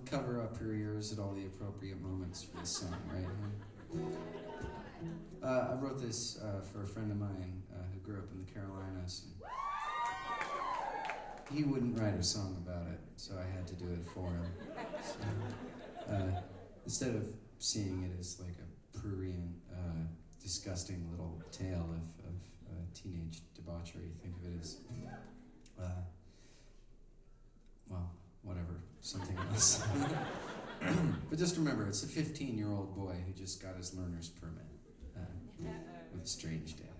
cover up her ears at all the appropriate moments for this song, right? I wrote this for a friend of mine who grew up in the Carolinas. And he wouldn't write a song about it, so I had to do it for him. So, instead of seeing it as like a prurient, disgusting little tale of teenage debauchery, think of it as, well, whatever, something else. But just remember, it's a 15-year-old boy who just got his learner's permit with a strange dad.